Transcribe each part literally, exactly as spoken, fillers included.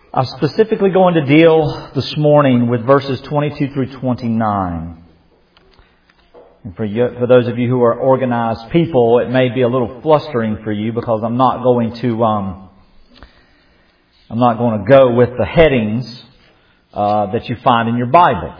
I'm specifically going to deal this morning with verses twenty-two through twenty-nine. And for you, for those of you who are organized people, it may be a little flustering for you because I'm not going to um, I'm not going to go with the headings uh, that you find in your Bible.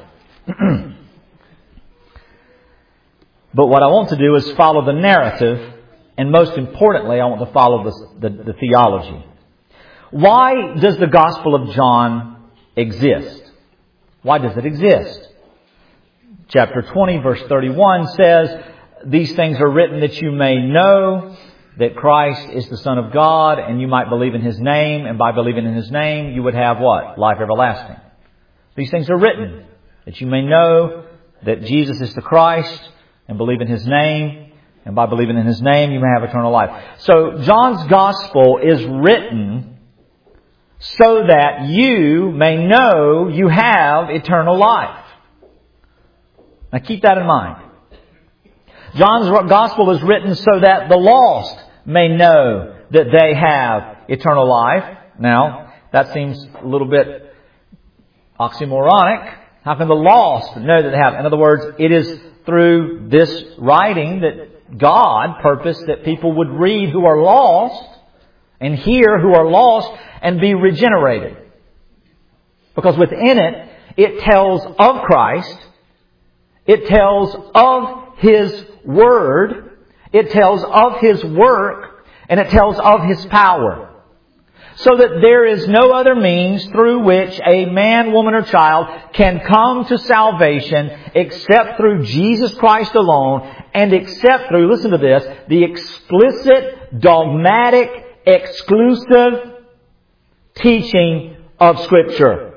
But what I want to do is follow the narrative, and most importantly, I want to follow the, the, the theology. Why does the Gospel of John exist? Why does it exist? Chapter twenty, verse thirty-one says, "These things are written that you may know that Christ is the Son of God, and you might believe in His name, and by believing in His name, you would have what? Life everlasting." These things are written that you may know that Jesus is the Christ, and believe in His name, and by believing in His name, you may have eternal life. So John's Gospel is written so that you may know you have eternal life. Now keep that in mind. John's Gospel is written so that the lost may know that they have eternal life. Now, that seems a little bit oxymoronic. How can the lost know that they have? In other words, it is through this writing that God purposed that people would read who are lost and hear who are lost and be regenerated. Because within it, it tells of Christ, it tells of His Word, it tells of His work, and it tells of His power. So that there is no other means through which a man, woman, or child can come to salvation except through Jesus Christ alone, and except through, listen to this, the explicit, dogmatic, exclusive teaching of Scripture.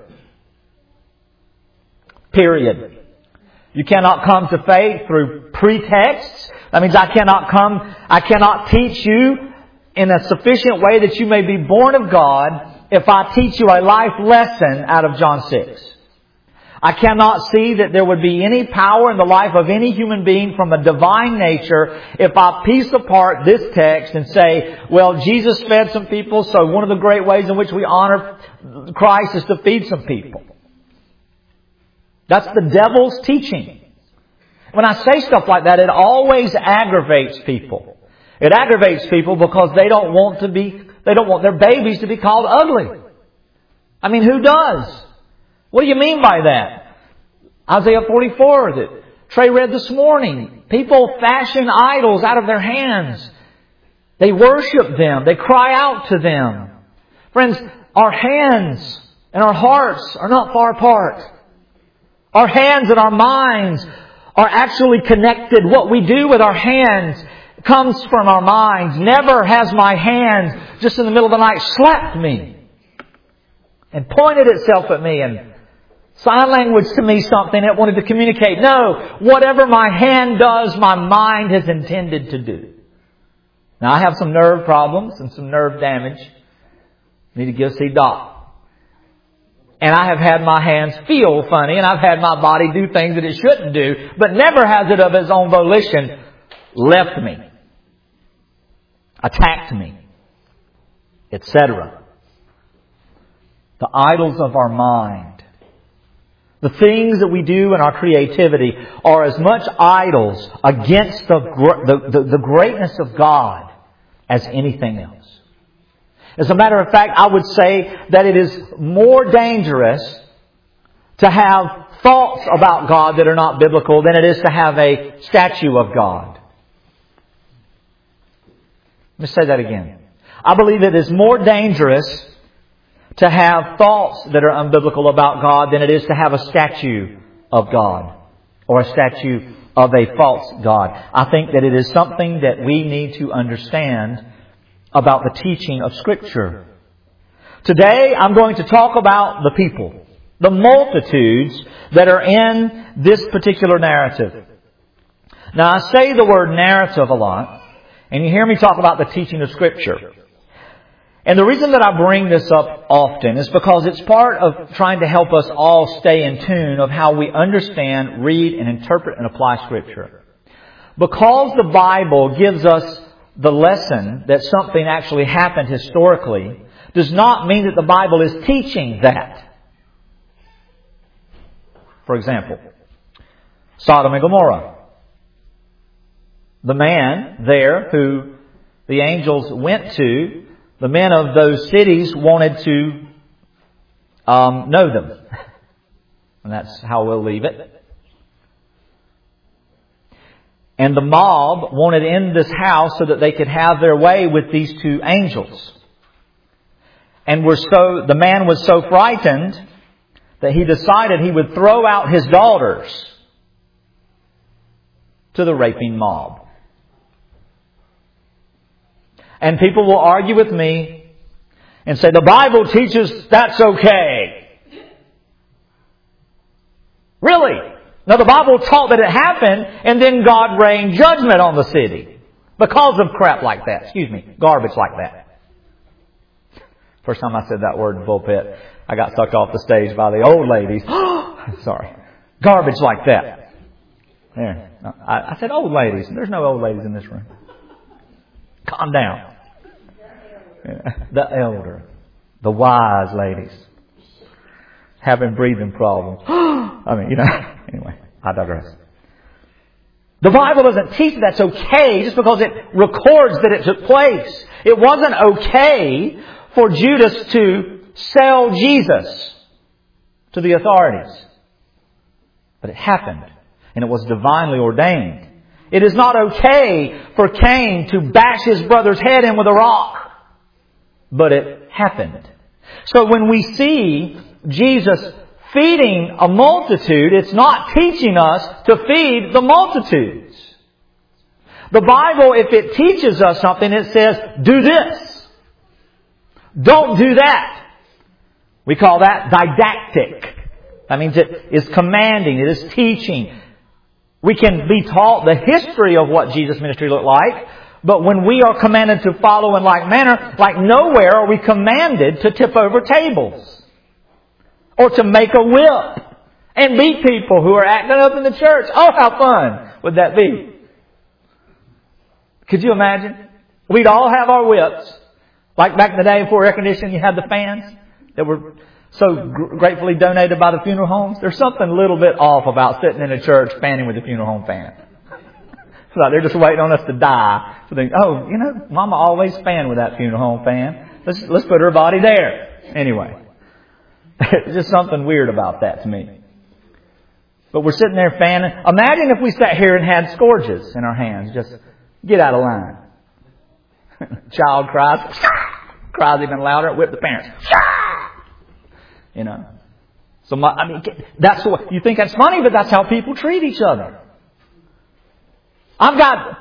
Period. You cannot come to faith through pretexts. That means I cannot come, I cannot teach you in a sufficient way that you may be born of God if I teach you a life lesson out of John six. I cannot see that there would be any power in the life of any human being from a divine nature if I piece apart this text and say, well, Jesus fed some people, so one of the great ways in which we honor Christ is to feed some people. That's the devil's teaching. When I say stuff like that, it always aggravates people. It aggravates people because they don't want to be, they don't want their babies to be called ugly. I mean, who does? What do you mean by that? Isaiah forty-four that Trey read this morning. People fashion idols out of their hands. They worship them. They cry out to them. Friends, our hands and our hearts are not far apart. Our hands and our minds are actually connected. What we do with our hands comes from our minds. Never has my hand just in the middle of the night slapped me and pointed itself at me and sign language to me something it wanted to communicate. No, whatever my hand does, my mind has intended to do. Now I have some nerve problems and some nerve damage. Need to go see Doc. And I have had my hands feel funny, and I've had my body do things that it shouldn't do, but never has it of its own volition left me, attacked me, et cetera. The idols of our mind, the things that we do in our creativity are as much idols against the, the, the, the greatness of God as anything else. As a matter of fact, I would say that it is more dangerous to have thoughts about God that are not biblical than it is to have a statue of God. Let me say that again. I believe it is more dangerous to have thoughts that are unbiblical about God than it is to have a statue of God or a statue of a false God. I think that it is something that we need to understand about the teaching of Scripture. Today, I'm going to talk about the people, the multitudes that are in this particular narrative. Now, I say the word narrative a lot, and you hear me talk about the teaching of Scripture. And the reason that I bring this up often is because it's part of trying to help us all stay in tune of how we understand, read, and interpret and apply Scripture. Because the Bible gives us the lesson that something actually happened historically does not mean that the Bible is teaching that. For example, Sodom and Gomorrah. The man there who the angels went to, the men of those cities wanted to um, know them. And that's how we'll leave it. And the mob wanted in this house so that they could have their way with these two angels. And were so the man was so frightened that he decided he would throw out his daughters to the raping mob. And people will argue with me and say, the Bible teaches that's okay. Really? Now the Bible taught that it happened and then God rained judgment on the city because of crap like that. Excuse me, garbage like that. First time I said that word in the pulpit, I got sucked off the stage by the old ladies. Sorry. Garbage like that. There. I, I said old ladies. There's no old ladies in this room. Calm down. The elder. The wise ladies. Having breathing problems. I mean, you know. Anyway, I digress. The Bible doesn't teach that's okay just because it records that it took place. It wasn't okay for Judas to sell Jesus to the authorities. But it happened. And it was divinely ordained. It is not okay for Cain to bash his brother's head in with a rock. But it happened. So when we see Jesus feeding a multitude, it's not teaching us to feed the multitudes. The Bible, if it teaches us something, it says, do this. Don't do that. We call that didactic. That means it is commanding. It is teaching. We can be taught the history of what Jesus' ministry looked like. But when we are commanded to follow in like manner, like nowhere are we commanded to tip over tables. Or to make a whip. And beat people who are acting up in the church. Oh, how fun would that be? Could you imagine? We'd all have our whips. Like back in the day before air conditioning, you had the fans that were so gr- gratefully donated by the funeral homes. There's something a little bit off about sitting in a church fanning with the funeral home fan. It's like they're just waiting on us to die. So they, oh, you know, Mama always fanned with that funeral home fan. Let's let's put her body there. Anyway, there's just something weird about that to me. But we're sitting there fanning. Imagine if we sat here and had scourges in our hands. Just get out of line. Child cries, cries even louder. Whip the parents. You know. So my, I mean, that's what you think that's funny, but that's how people treat each other. I've got,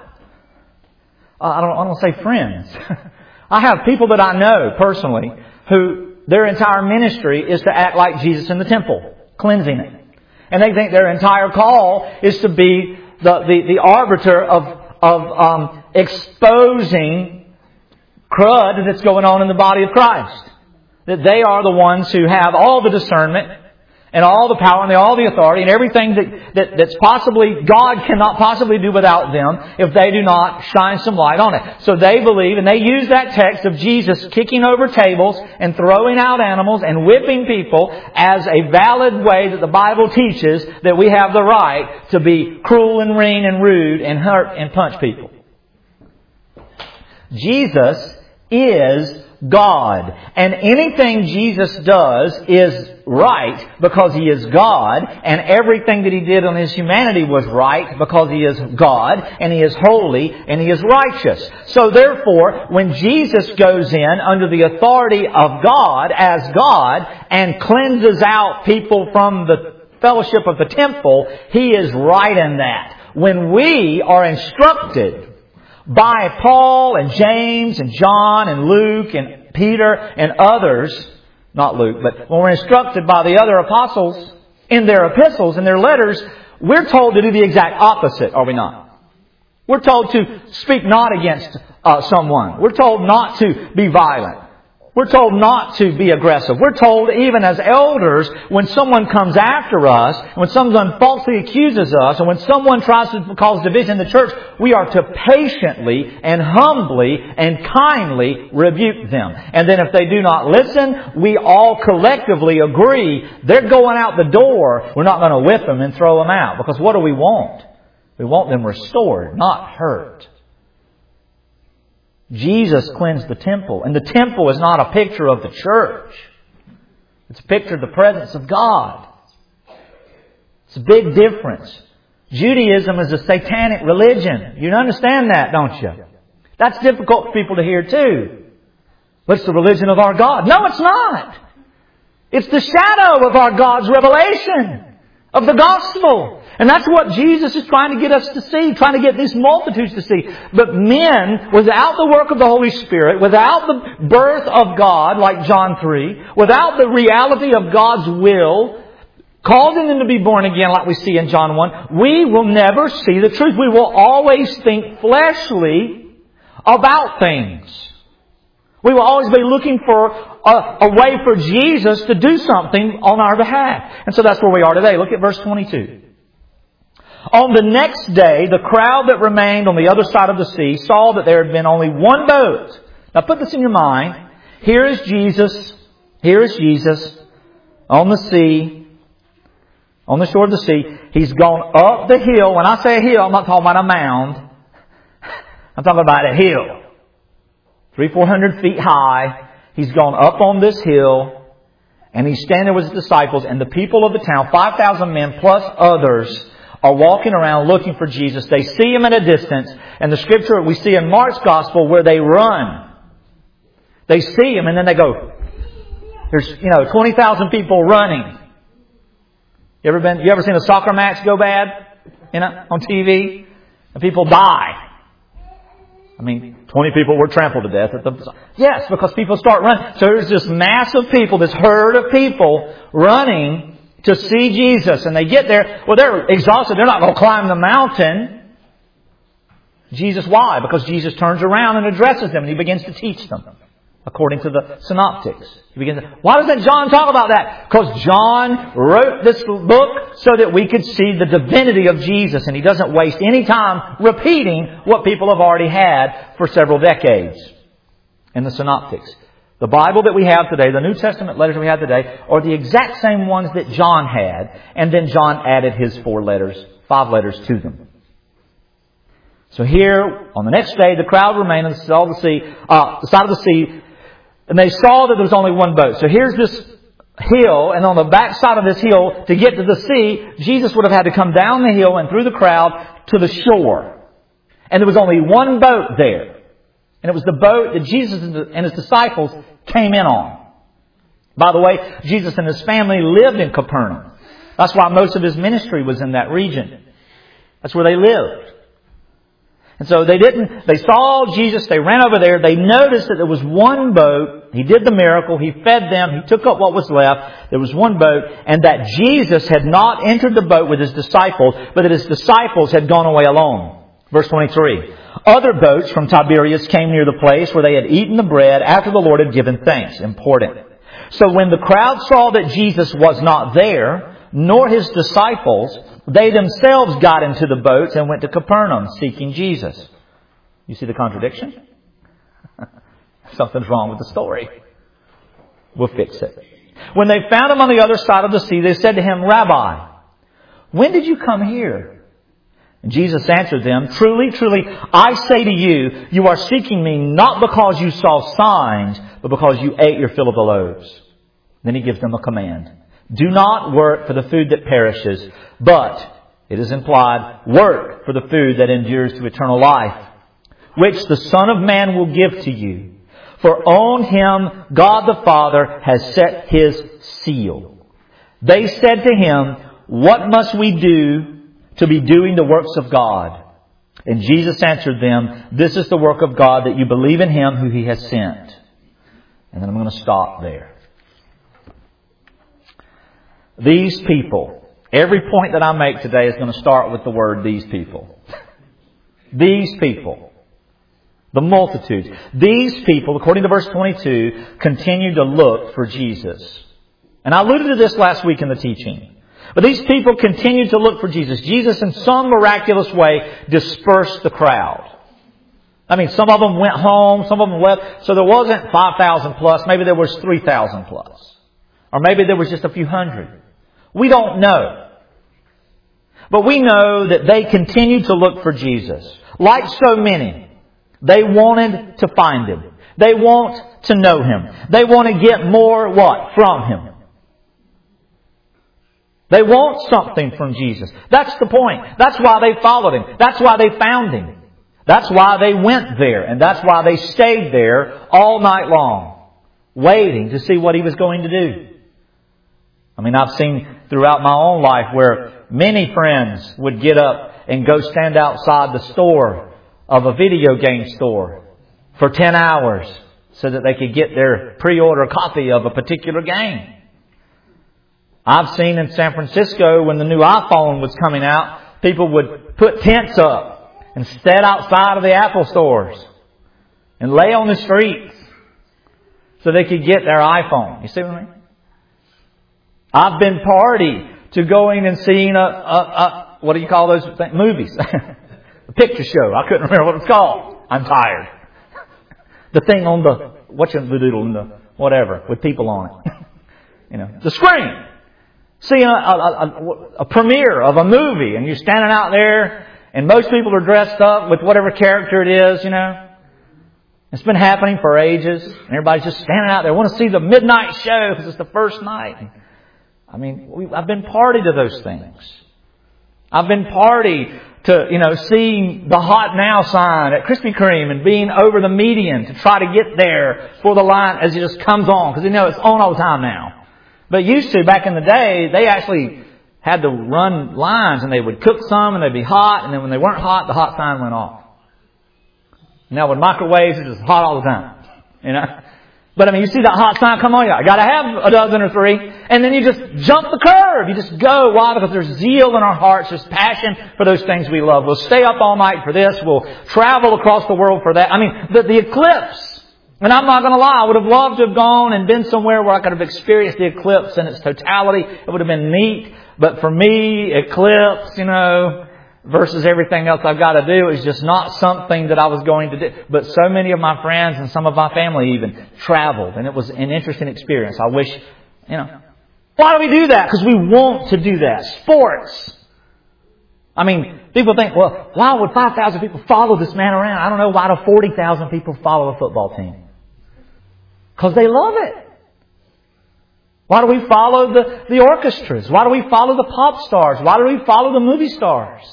I don't, I don't say friends. I have people that I know personally who their entire ministry is to act like Jesus in the temple, cleansing it. And they think their entire call is to be the, the, the arbiter of, of um, exposing crud that's going on in the body of Christ. That they are the ones who have all the discernment and all the power and all the authority and everything that, that that's possibly, God cannot possibly do without them if they do not shine some light on it. So they believe, and they use that text of Jesus kicking over tables and throwing out animals and whipping people as a valid way that the Bible teaches that we have the right to be cruel and mean and rude and hurt and punch people. Jesus is God. And anything Jesus does is right because He is God. And everything that He did on His humanity was right because He is God. And He is holy and He is righteous. So therefore, when Jesus goes in under the authority of God as God and cleanses out people from the fellowship of the temple, He is right in that. When we are instructed by Paul and James and John and Luke and Peter and others, not Luke, but when we're instructed by the other apostles in their epistles and their letters, we're told to do the exact opposite, are we not? We're told to speak not against uh, someone. We're told not to be violent. We're told not to be aggressive. We're told even as elders, when someone comes after us, when someone falsely accuses us, and when someone tries to cause division in the church, we are to patiently and humbly and kindly rebuke them. And then if they do not listen, we all collectively agree they're going out the door. We're not going to whip them and throw them out. Because what do we want? We want them restored, not hurt. Jesus cleansed the temple. And the temple is not a picture of the church. It's a picture of the presence of God. It's a big difference. Judaism is a satanic religion. You understand that, don't you? That's difficult for people to hear too. But it's the religion of our God. No, it's not. It's the shadow of our God's revelation of the gospel. And that's what Jesus is trying to get us to see, trying to get these multitudes to see. But men, without the work of the Holy Spirit, without the birth of God, like John three, without the reality of God's will, causing them to be born again, like we see in John one, we will never see the truth. We will always think fleshly about things. We will always be looking for a, a way for Jesus to do something on our behalf. And so that's where we are today. Look at verse twenty-two. On the next day, the crowd that remained on the other side of the sea saw that there had been only one boat. Now put this in your mind. Here is Jesus. Here is Jesus on the sea, on the shore of the sea. He's gone up the hill. When I say a hill, I'm not talking about a mound. I'm talking about a hill. Three, four hundred feet high. He's gone up on this hill, and he's standing there with his disciples, and the people of the town, five thousand men plus others, are walking around looking for Jesus. They see Him at a distance. And the scripture we see in Mark's Gospel where they run. They see Him and then they go. There's, you know, twenty thousand people running. You ever been, you ever seen a soccer match go bad? You know, on T V? And people die. I mean, twenty people were trampled to death at the... Yes, because people start running. So there's this mass of people, this herd of people running to see Jesus. And they get there. Well, they're exhausted. They're not going to climb the mountain. Jesus, why? Because Jesus turns around and addresses them and He begins to teach them. According to the synoptics. He begins to, why doesn't John talk about that? Because John wrote this book so that we could see the divinity of Jesus. And he doesn't waste any time repeating what people have already had for several decades in the synoptics. The Bible that we have today, the New Testament letters we have today, are the exact same ones that John had. And then John added his four letters, five letters to them. So here, on the next day, the crowd remained on the side of the sea, uh, the side of the sea, and they saw that there was only one boat. So here's this hill, and on the back side of this hill, to get to the sea, Jesus would have had to come down the hill and through the crowd to the shore. And there was only one boat there. And it was the boat that Jesus and His disciples came in on. By the way, Jesus and His family lived in Capernaum. That's why most of His ministry was in that region. That's where they lived. And so they didn't, they saw Jesus, they ran over there, they noticed that there was one boat. He did the miracle, He fed them, He took up what was left. There was one boat, and that Jesus had not entered the boat with His disciples, but that His disciples had gone away alone. Verse twenty-three. Other boats from Tiberias came near the place where they had eaten the bread after the Lord had given thanks. Important. So when the crowd saw that Jesus was not there, nor His disciples, they themselves got into the boats and went to Capernaum seeking Jesus. You see the contradiction? Something's wrong with the story. We'll fix it. When they found Him on the other side of the sea, they said to Him, Rabbi, when did you come here? And Jesus answered them, Truly, truly, I say to you, you are seeking Me not because you saw signs, but because you ate your fill of the loaves. Then He gives them a command. Do not work for the food that perishes, but, it is implied, work for the food that endures to eternal life, which the Son of Man will give to you. For on Him God the Father has set His seal. They said to Him, What must we do to be doing the works of God? And Jesus answered them, This is the work of God, that you believe in Him who He has sent. And then I'm going to stop there. These people. Every point that I make today is going to start with the word these people. These people. The multitudes. These people, according to verse twenty-two, continue to look for Jesus. And I alluded to this last week in the teaching. But these people continued to look for Jesus. Jesus, in some miraculous way, dispersed the crowd. I mean, some of them went home, some of them left. So there wasn't five thousand plus. Maybe there was three thousand plus. Or maybe there was just a few hundred. We don't know. But we know that they continued to look for Jesus. Like so many, they wanted to find Him. They want to know Him. They want to get more what? From Him. They want something from Jesus. That's the point. That's why they followed Him. That's why they found Him. That's why they went there. And that's why they stayed there all night long, waiting to see what He was going to do. I mean, I've seen throughout my own life where many friends would get up and go stand outside the store of a video game store for ten hours so that they could get their pre-order copy of a particular game. I've seen in San Francisco when the new iPhone was coming out, people would put tents up and stand outside of the Apple stores and lay on the streets so they could get their iPhone. You see what I mean? I've been party to going and seeing a, a, a what do you call those things? Movies. A picture show. I couldn't remember what it's called. I'm tired. The thing on the, what's the doodle in the, whatever, with people on it. You know, the screen. Seeing a, a, a, a premiere of a movie and you're standing out there and most people are dressed up with whatever character it is, you know. It's been happening for ages and everybody's just standing out there. I want to see the midnight show because it's the first night. I mean, we, I've been party to those things. I've been party to, you know, seeing the Hot Now sign at Krispy Kreme and being over the median to try to get there for the line as it just comes on. Because, you know, it's on all the time now. But used to, back in the day, they actually had to run lines and they would cook some and they'd be hot. And then when they weren't hot, the hot sign went off. Now with microwaves, it's just hot all the time. You know? But I mean, you see that hot sign come on, you got to have a dozen or three. And then you just jump the curve. You just go. Why? Because there's zeal in our hearts. There's passion for those things we love. We'll stay up all night for this. We'll travel across the world for that. I mean, the, the eclipse. And I'm not going to lie. I would have loved to have gone and been somewhere where I could have experienced the eclipse in its totality. It would have been neat. But for me, eclipse, you know, versus everything else I've got to do is just not something that I was going to do. But so many of my friends and some of my family even traveled. And it was an interesting experience. I wish, you know. Why do we do that? Because we want to do that. Sports. I mean, people think, well, why would five thousand people follow this man around? I don't know. Why do forty thousand people follow a football team? Because they love it. Why do we follow the, the orchestras? Why do we follow the pop stars? Why do we follow the movie stars?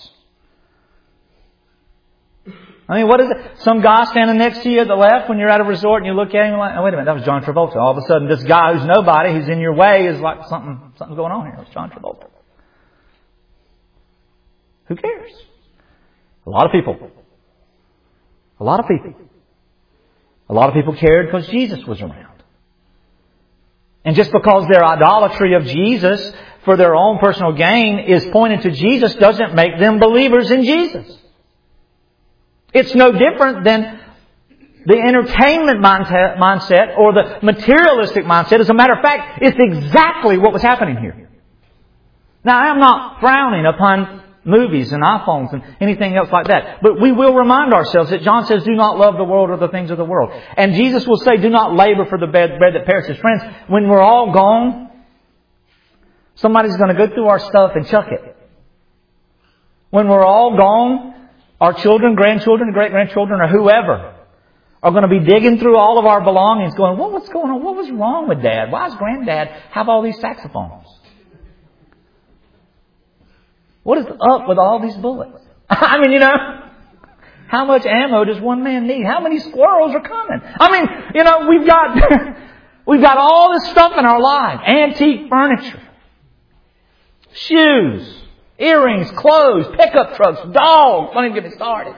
I mean, what is it? Some guy standing next to you at the left when you're at a resort and you look at him and like, oh, wait a minute, that was John Travolta. All of a sudden, this guy who's nobody, who's in your way, is like something, something's going on here. It's John Travolta. Who cares? A lot of people. A lot of people. A lot of people cared because Jesus was around. And just because their idolatry of Jesus for their own personal gain is pointed to Jesus doesn't make them believers in Jesus. It's no different than the entertainment mindset or the materialistic mindset. As a matter of fact, it's exactly what was happening here. Now, I am not frowning upon movies and iPhones and anything else like that. But we will remind ourselves that John says, do not love the world or the things of the world. And Jesus will say, do not labor for the bread that perishes. Friends, when we're all gone, somebody's going to go through our stuff and chuck it. When we're all gone, our children, grandchildren, great-grandchildren, or whoever are going to be digging through all of our belongings going, well, what's going on? What was wrong with Dad? Why does Granddad have all these saxophones? What is up with all these bullets? I mean, you know, how much ammo does one man need? How many squirrels are coming? I mean, you know, we've got we've got all this stuff in our lives. Antique furniture, shoes, earrings, clothes, pickup trucks, dogs. Don't even get me started.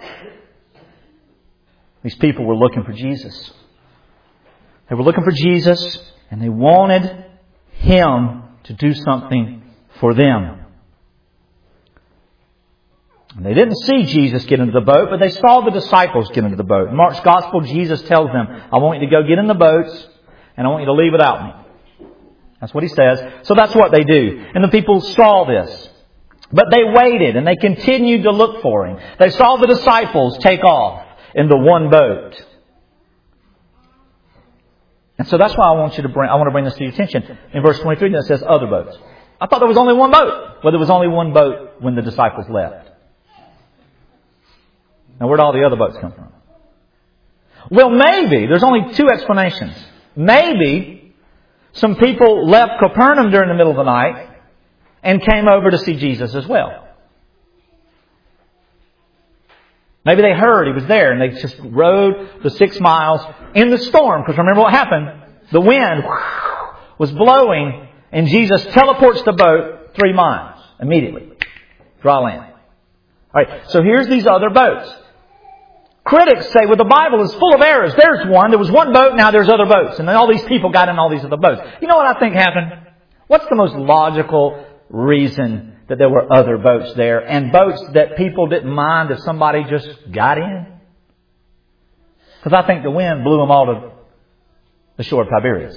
These people were looking for Jesus. They were looking for Jesus and they wanted Him to do something for them. And they didn't see Jesus get into the boat, but they saw the disciples get into the boat. In Mark's Gospel, Jesus tells them, I want you to go get in the boats, and I want you to leave without me. That's what He says. So that's what they do. And the people saw this. But they waited, and they continued to look for Him. They saw the disciples take off in the one boat. And so that's why I want you to bring, I want to bring this to your attention. In verse twenty-three, it says other boats. I thought there was only one boat. Well, there was only one boat when the disciples left. Now, where'd all the other boats come from? Well, maybe. There's only two explanations. Maybe some people left Capernaum during the middle of the night and came over to see Jesus as well. Maybe they heard He was there and they just rode the six miles in the storm. Because remember what happened? The wind was blowing and Jesus teleports the boat three miles immediately. Dry land. All right, so here's these other boats. Critics say, well, the Bible is full of errors. There's one. There was one boat. Now there's other boats. And then all these people got in all these other boats. You know what I think happened? What's the most logical reason that there were other boats there and boats that people didn't mind if somebody just got in? Because I think the wind blew them all to the shore of Tiberias.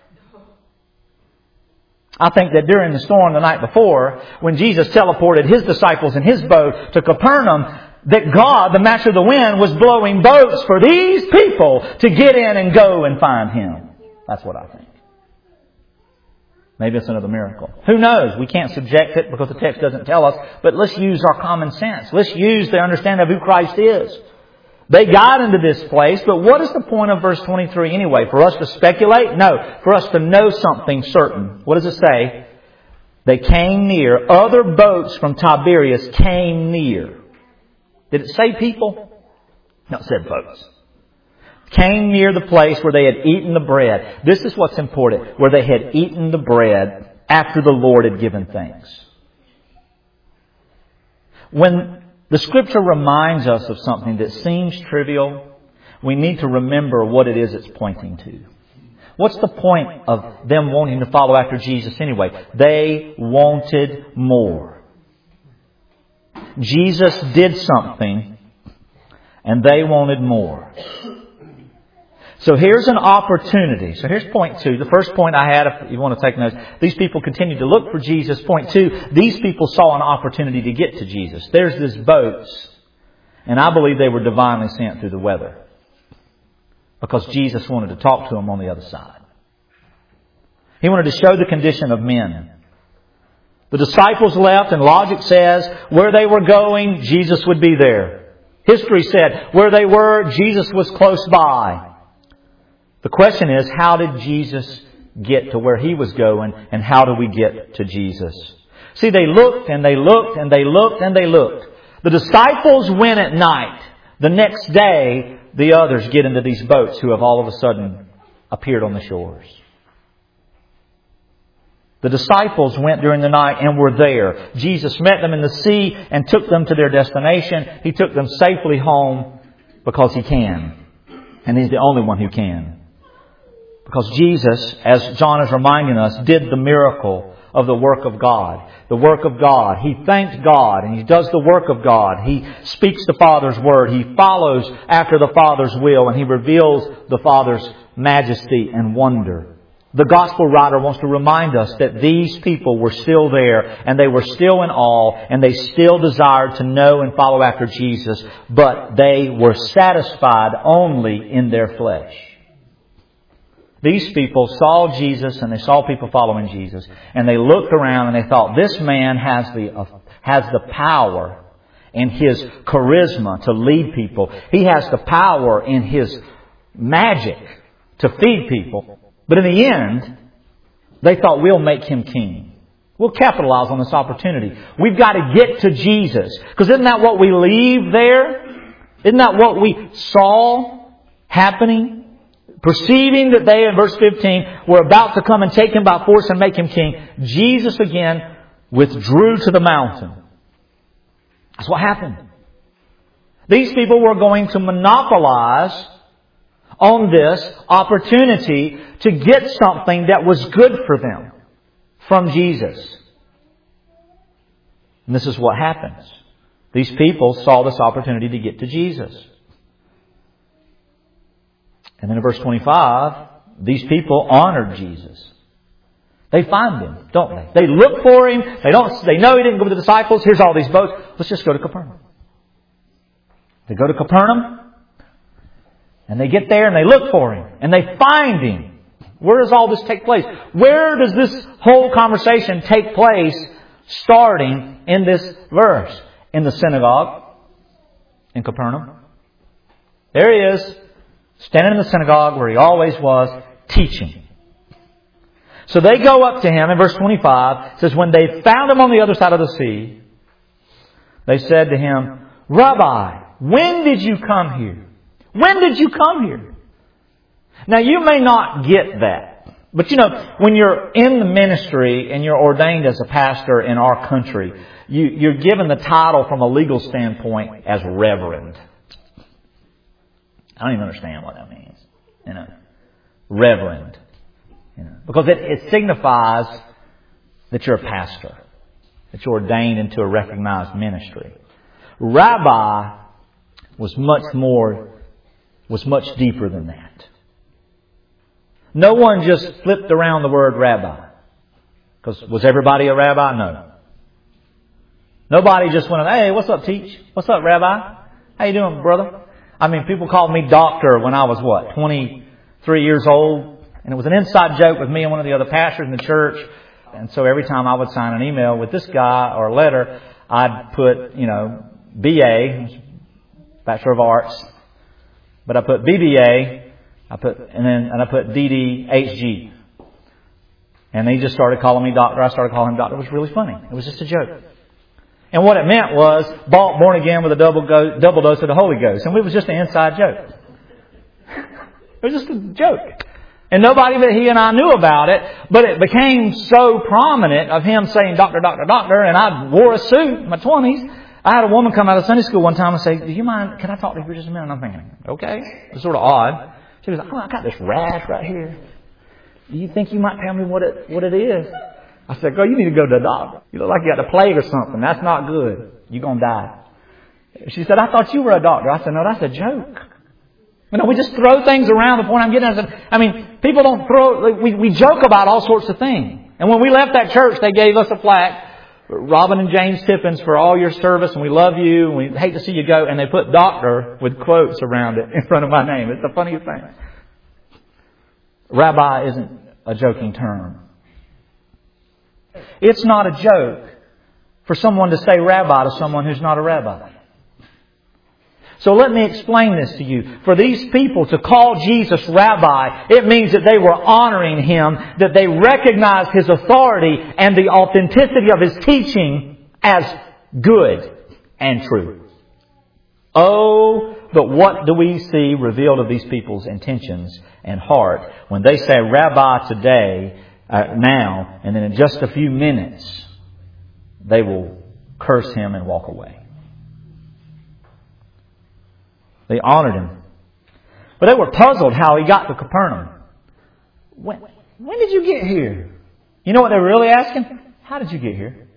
I think that during the storm the night before, when Jesus teleported His disciples in His boat to Capernaum, that God, the master of the wind, was blowing boats for these people to get in and go and find Him. That's what I think. Maybe it's another miracle. Who knows? We can't subject it because the text doesn't tell us. But let's use our common sense. Let's use the understanding of who Christ is. They got into this place, but what is the point of verse twenty-three anyway? For us to speculate? No. For us to know something certain. What does it say? They came near. Other boats from Tiberias came near. Did it say people? No, it said boats. Came near the place where they had eaten the bread. This is what's important. Where they had eaten the bread after the Lord had given thanks. When the Scripture reminds us of something that seems trivial, we need to remember what it is it's pointing to. What's the point of them wanting to follow after Jesus anyway? They wanted more. Jesus did something, and they wanted more. So here's an opportunity. So here's point two. The first point I had, if you want to take notes, these people continued to look for Jesus. Point two, these people saw an opportunity to get to Jesus. There's this boats, and I believe they were divinely sent through the weather because Jesus wanted to talk to them on the other side. He wanted to show the condition of men. The disciples left, and logic says where they were going, Jesus would be there. History said where they were, Jesus was close by. The question is, how did Jesus get to where He was going, and how do we get to Jesus? See, they looked and they looked and they looked and they looked. The disciples went at night. The next day, the others get into these boats who have all of a sudden appeared on the shores. The disciples went during the night and were there. Jesus met them in the sea and took them to their destination. He took them safely home because He can. And He's the only one who can. Because Jesus, as John is reminding us, did the miracle of the work of God. The work of God. He thanked God and He does the work of God. He speaks the Father's word. He follows after the Father's will and He reveals the Father's majesty and wonder. The Gospel writer wants to remind us that these people were still there and they were still in awe and they still desired to know and follow after Jesus, but they were satisfied only in their flesh. These people saw Jesus and they saw people following Jesus and they looked around and they thought, this man has the, uh, has the power in his charisma to lead people. He has the power in his magic to feed people. But in the end, they thought, we'll make Him king. We'll capitalize on this opportunity. We've got to get to Jesus. Because isn't that what we leave there? Isn't that what we saw happening? Perceiving that they, in verse fifteen, were about to come and take Him by force and make Him king, Jesus again withdrew to the mountain. That's what happened. These people were going to monopolize on this opportunity to get something that was good for them from Jesus. And this is what happens. These people saw this opportunity to get to Jesus. And then in verse twenty-five, these people honored Jesus. They find Him, don't they? They look for Him. They don't. They know He didn't go with the disciples. Here's all these boats. Let's just go to Capernaum. They go to Capernaum. And they get there and they look for Him. And they find Him. Where does all this take place? Where does this whole conversation take place starting in this verse? In the synagogue in Capernaum. There He is, standing in the synagogue where He always was, teaching. So they go up to Him in verse twenty-five. It says, when they found Him on the other side of the sea, they said to Him, Rabbi, when did you come here? When did you come here? Now you may not get that. But you know, when you're in the ministry and you're ordained as a pastor in our country, you, you're given the title from a legal standpoint as reverend. I don't even understand what that means. You know, reverend. You know, because it, it signifies that you're a pastor, that you're ordained into a recognized ministry. Rabbi was much more, was much deeper than that. No one just flipped around the word rabbi. Because was everybody a rabbi? No. Nobody just went, hey, what's up, teach? What's up, rabbi? How you doing, brother? I mean, people called me doctor when I was, what, twenty-three years old? And it was an inside joke with me and one of the other pastors in the church. And so every time I would sign an email with this guy or a letter, I'd put, you know, B A, Bachelor of Arts. But I put B B A, I put, and then, and I put D D H G. And they just started calling me doctor. I started calling him doctor. It was really funny. It was just a joke. And what it meant was, bought, born again with a double, go, double dose of the Holy Ghost. And it was just an inside joke. It was just a joke. And nobody but he and I knew about it, but it became so prominent of him saying doctor, doctor, doctor, and I wore a suit in my twenties. I had a woman come out of Sunday school one time and say, do you mind, can I talk to you for just a minute? And I'm thinking, okay. It's sort of odd. She was like, oh, I got this rash right here. Do you think you might tell me what it, what it is? I said, girl, you need to go to the doctor. You look like you got the plague or something. That's not good. You're going to die. She said, I thought you were a doctor. I said, no, that's a joke. You know, we just throw things around. The point I'm getting at is, I mean, people don't throw, we, we joke about all sorts of things. And when we left that church, they gave us a plaque, Robin and James Tippins, for all your service, and we love you, and we hate to see you go. And they put doctor with quotes around it in front of my name. It's the funniest thing. Rabbi isn't a joking term. It's not a joke for someone to say rabbi to someone who's not a rabbi. So let me explain this to you. For these people to call Jesus rabbi, it means that they were honoring Him, that they recognized His authority and the authenticity of His teaching as good and true. Oh, but what do we see revealed of these people's intentions and heart when they say rabbi today, uh, now, and then in just a few minutes, they will curse Him and walk away. They honored Him. But they were puzzled how He got to Capernaum. When, when did you get here? You know what they were really asking? How did you get here?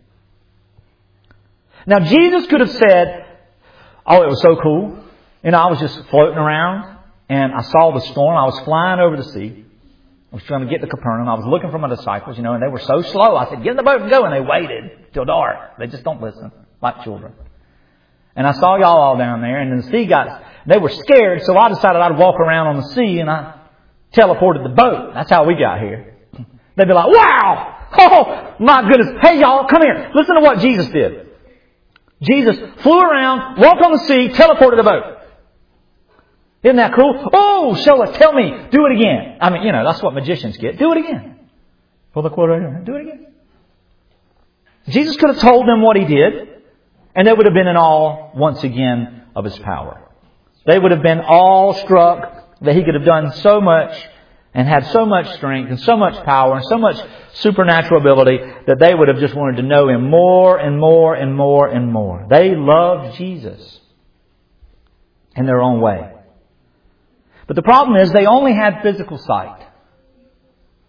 Now Jesus could have said, oh, it was so cool. You know, I was just floating around and I saw the storm. I was flying over the sea. I was trying to get to Capernaum. I was looking for my disciples, you know, and they were so slow. I said, get in the boat and go. And they waited till dark. They just don't listen, like children. And I saw y'all all down there, and then the sea got, they were scared, so I decided I'd walk around on the sea, and I teleported the boat. That's how we got here. They'd be like, wow! Oh, my goodness. Hey, y'all, come here. Listen to what Jesus did. Jesus flew around, walked on the sea, teleported the boat. Isn't that cool? Oh, show us. Tell me. Do it again. I mean, you know, that's what magicians get. Do it again. Pull the quote right here. Do it again. Jesus could have told them what He did, and they would have been in awe once again of His power. They would have been awe-struck that He could have done so much and had so much strength and so much power and so much supernatural ability that they would have just wanted to know Him more and more and more and more. They loved Jesus in their own way. But the problem is they only had physical sight.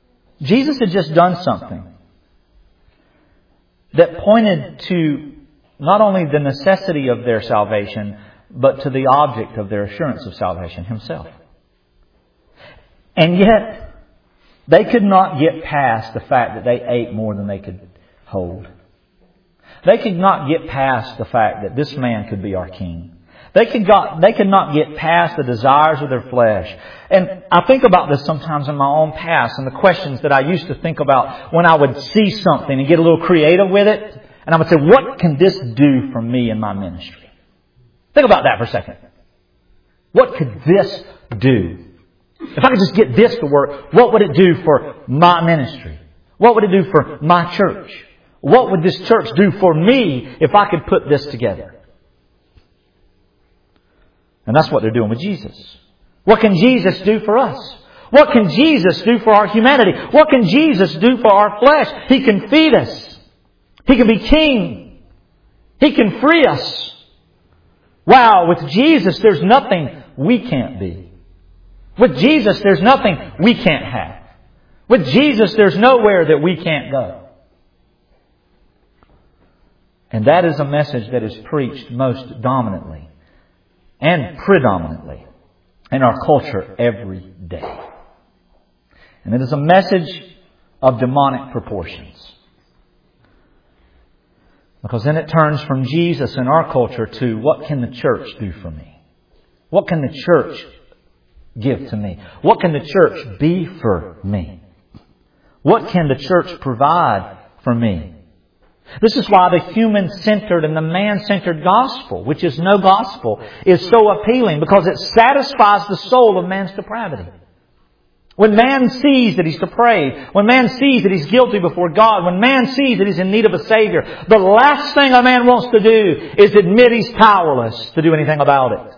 Jesus had just done something that pointed to not only the necessity of their salvation, but to the object of their assurance of salvation, Himself. And yet, they could not get past the fact that they ate more than they could hold. They could not get past the fact that this man could be our king. They could, got, they could not get past the desires of their flesh. And I think about this sometimes in my own past and the questions that I used to think about when I would see something and get a little creative with it. And I would say, what can this do for me in my ministry? Think about that for a second. What could this do? If I could just get this to work, what would it do for my ministry? What would it do for my church? What would this church do for me if I could put this together? And that's what they're doing with Jesus. What can Jesus do for us? What can Jesus do for our humanity? What can Jesus do for our flesh? He can feed us. He can be king. He can free us. Wow, with Jesus there's nothing we can't be. With Jesus there's nothing we can't have. With Jesus there's nowhere that we can't go. And that is a message that is preached most dominantly and predominantly in our culture every day. And it is a message of demonic proportions. Because then it turns from Jesus in our culture to what can the church do for me? What can the church give to me? What can the church be for me? What can the church provide for me? This is why the human-centered and the man-centered gospel, which is no gospel, is so appealing, because it satisfies the soul of man's depravity. When man sees that he's depraved, when man sees that he's guilty before God, when man sees that he's in need of a Savior, the last thing a man wants to do is admit he's powerless to do anything about it.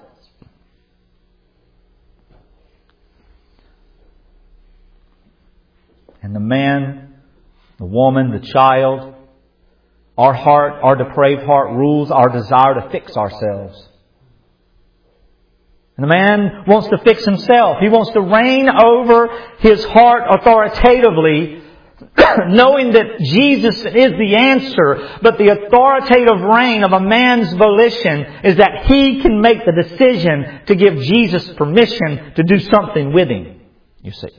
And the man, the woman, the child, our heart, our depraved heart rules our desire to fix ourselves. And the man wants to fix himself. He wants to reign over his heart authoritatively, knowing that Jesus is the answer. But the authoritative reign of a man's volition is that he can make the decision to give Jesus permission to do something with him. You see.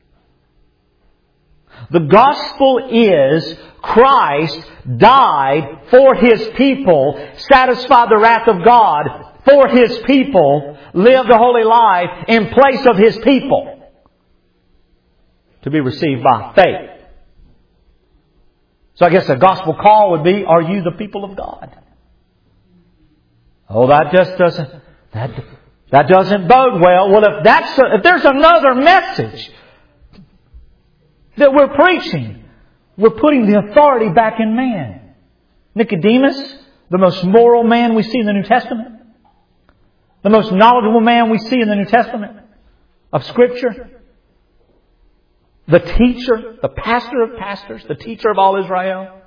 The gospel is Christ died for His people, satisfied the wrath of God for His people, lived a holy life in place of His people, to be received by faith. So I guess a gospel call would be, are you the people of God? Oh, that just doesn't, that, that doesn't bode well. Well, if that's, a, if there's another message that we're preaching, we're putting the authority back in man. Nicodemus, the most moral man we see in the New Testament, the most knowledgeable man we see in the New Testament of Scripture, the teacher, the pastor of pastors, the teacher of all Israel.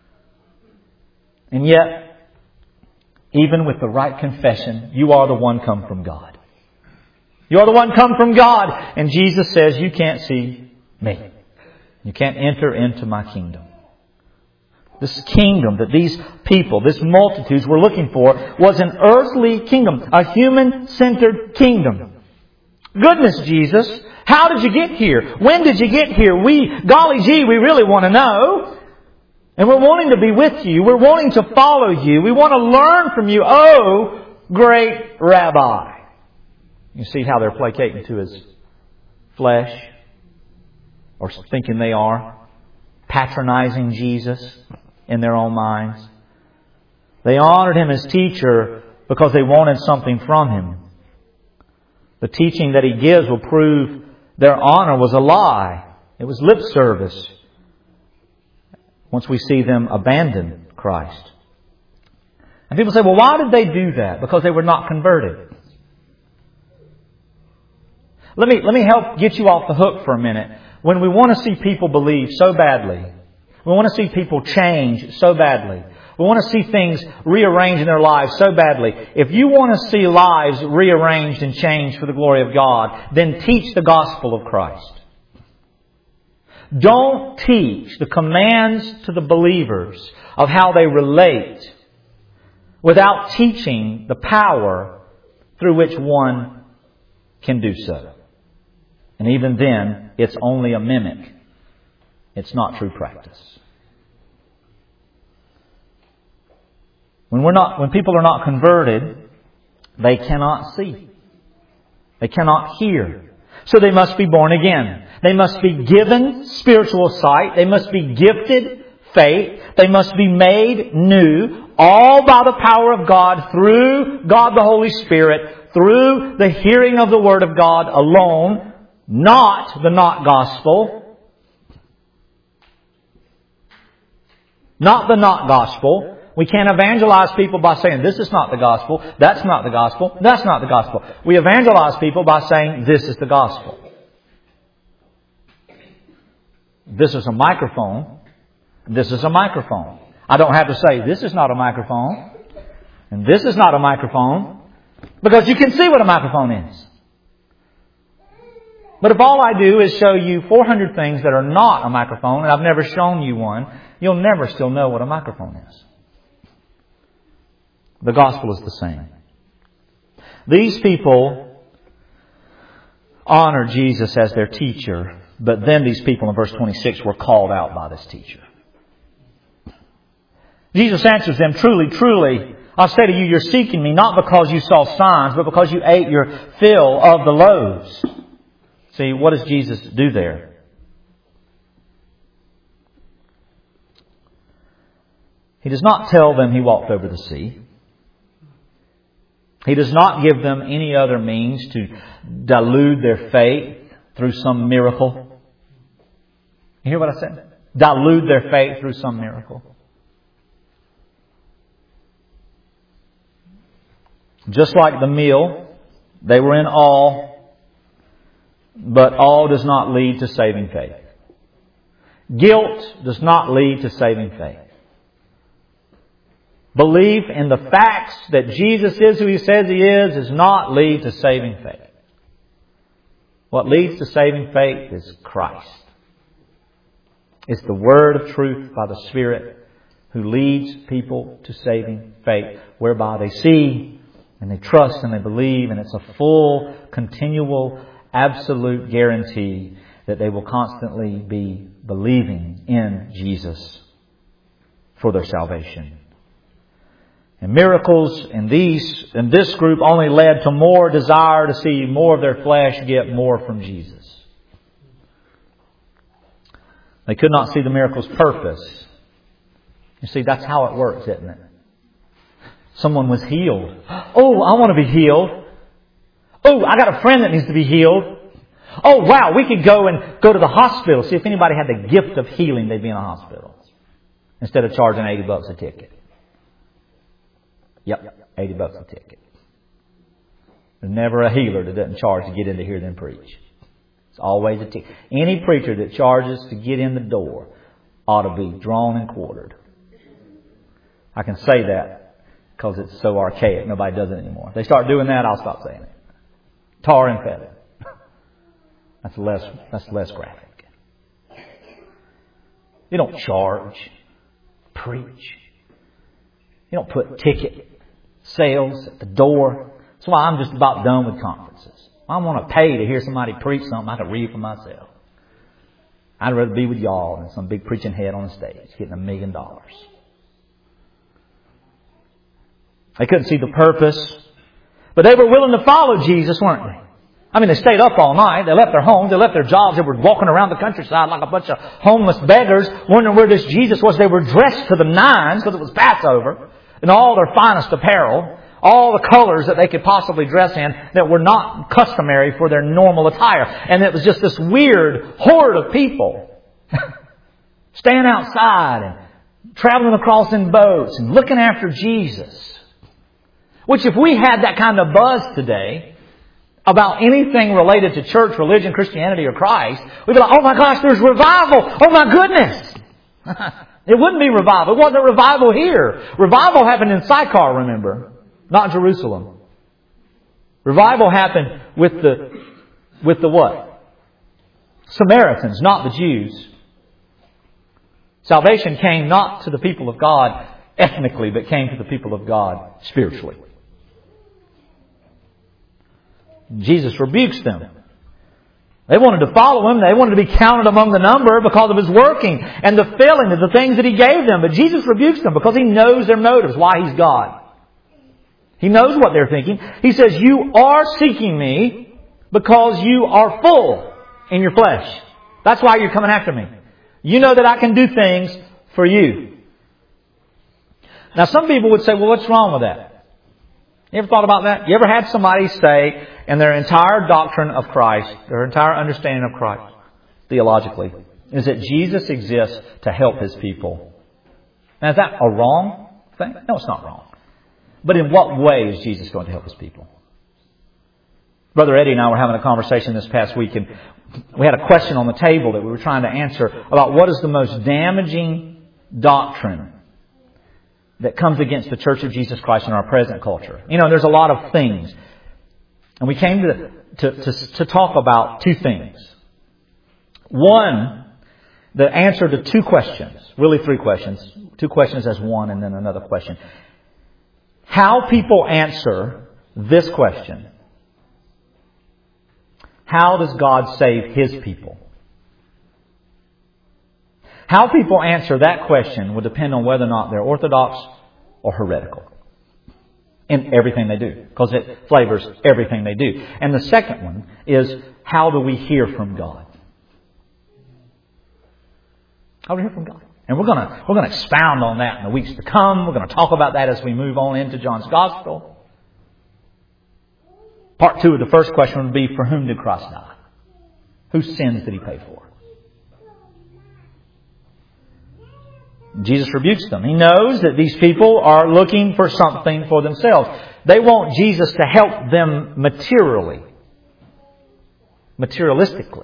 And yet, even with the right confession, you are the one come from God. You are the one come from God. And Jesus says, you can't see me. You can't enter into my kingdom. This kingdom that these people, this multitudes were looking for, was an earthly kingdom, a human-centered kingdom. Goodness, Jesus, how did you get here? When did you get here? We, golly gee, we really want to know. And we're wanting to be with you. We're wanting to follow you. We want to learn from you. Oh, great Rabbi. You see how they're placating to His flesh? Or thinking they are, patronizing Jesus in their own minds. They honored Him as teacher because they wanted something from Him. The teaching that He gives will prove their honor was a lie. It was lip service. Once we see them abandon Christ. And people say, well, why did they do that? Because they were not converted. Let me, let me help get you off the hook for a minute. When we want to see people believe so badly, we want to see people change so badly, we want to see things rearranged in their lives so badly. If you want to see lives rearranged and changed for the glory of God, then teach the gospel of Christ. Don't teach the commands to the believers of how they relate without teaching the power through which one can do so. And even then, it's only a mimic. It's not true practice. When we're not, when people are not converted, they cannot see. They cannot hear. So they must be born again. They must be given spiritual sight. They must be gifted faith. They must be made new, all by the power of God, through God the Holy Spirit, through the hearing of the Word of God alone, not the not gospel. Not the not gospel. We can't evangelize people by saying, this is not the gospel, that's not the gospel, that's not the gospel. We evangelize people by saying, this is the gospel. This is a microphone. This is a microphone. I don't have to say, this is not a microphone, and this is not a microphone, because you can see what a microphone is. But if all I do is show you four hundred things that are not a microphone, and I've never shown you one, you'll never still know what a microphone is. The gospel is the same. These people honor Jesus as their teacher, but then these people in verse twenty-six were called out by this teacher. Jesus answers them, truly, truly, I say to you, you're seeking me not because you saw signs, but because you ate your fill of the loaves. See, what does Jesus do there? He does not tell them He walked over the sea. He does not give them any other means to delude their faith through some miracle. You hear what I said? Delude their faith through some miracle. Just like the meal, they were in awe, but awe does not lead to saving faith. Guilt does not lead to saving faith. Belief in the facts that Jesus is who He says He is does not lead to saving faith. What leads to saving faith is Christ. It's the Word of truth by the Spirit who leads people to saving faith, whereby they see and they trust and they believe, and it's a full, continual, absolute guarantee that they will constantly be believing in Jesus for their salvation. And miracles in these in this group only led to more desire to see more of their flesh get more from Jesus. They could not see the miracle's purpose. You see, that's how it works, isn't it? Someone was healed. Oh, I want to be healed. Oh, I got a friend that needs to be healed. Oh, wow, we could go and go to the hospital. See, if anybody had the gift of healing, they'd be in a hospital. Instead of charging eighty bucks a ticket. Yep, eighty bucks a ticket. There's never a healer that doesn't charge to get in to hear them preach. It's always a ticket. Any preacher that charges to get in the door ought to be drawn and quartered. I can say that because it's so archaic. Nobody does it anymore. If they start doing that, I'll stop saying it. Tar and feather. That's less, that's less graphic. You don't charge. Preach. You don't put ticket sales at the door. That's why I'm just about done with conferences. I want to pay to hear somebody preach something I can read for myself. I'd rather be with y'all than some big preaching head on the stage getting a million dollars. They couldn't see the purpose, but they were willing to follow Jesus, weren't they? I mean, they stayed up all night. They left their homes. They left their jobs. They were walking around the countryside like a bunch of homeless beggars, wondering where this Jesus was. They were dressed to the nines because it was Passover, in all their finest apparel, all the colors that they could possibly dress in that were not customary for their normal attire. And it was just this weird horde of people staying outside and traveling across in boats and looking after Jesus. Which, if we had that kind of buzz today about anything related to church, religion, Christianity, or Christ, we'd be like, oh my gosh, there's revival. Oh my goodness. It wouldn't be revival. It wasn't revival here. Revival happened in Sychar, remember, not Jerusalem. Revival happened with the, with the what? Samaritans, not the Jews. Salvation came not to the people of God ethnically, but came to the people of God spiritually. Jesus rebukes them. They wanted to follow Him. They wanted to be counted among the number because of His working and the filling of the things that He gave them. But Jesus rebukes them because He knows their motives, why He's God. He knows what they're thinking. He says, you are seeking Me because you are full in your flesh. That's why you're coming after Me. You know that I can do things for you. Now some people would say, well, what's wrong with that? You ever thought about that? You ever had somebody say, in their entire doctrine of Christ, their entire understanding of Christ, theologically, is that Jesus exists to help His people. Now, is that a wrong thing? No, it's not wrong. But in what way is Jesus going to help His people? Brother Eddie and I were having a conversation this past week, and we had a question on the table that we were trying to answer about what is the most damaging doctrine that comes against the Church of Jesus Christ in our present culture. You know, there's a lot of things. And we came to, to, to, to talk about two things. One, the answer to two questions. Really three questions. Two questions as one and then another question. How people answer this question. How does God save His people? How people answer that question will depend on whether or not they're orthodox or heretical. In everything they do. Because it flavors everything they do. And the second one is, how do we hear from God? How do we hear from God? And we're going to we're going to expound on that in the weeks to come. We're going to talk about that as we move on into John's Gospel. Part two of the first question would be, for whom did Christ die? Whose sins did He pay for? Jesus rebukes them. He knows that these people are looking for something for themselves. They want Jesus to help them materially. Materialistically.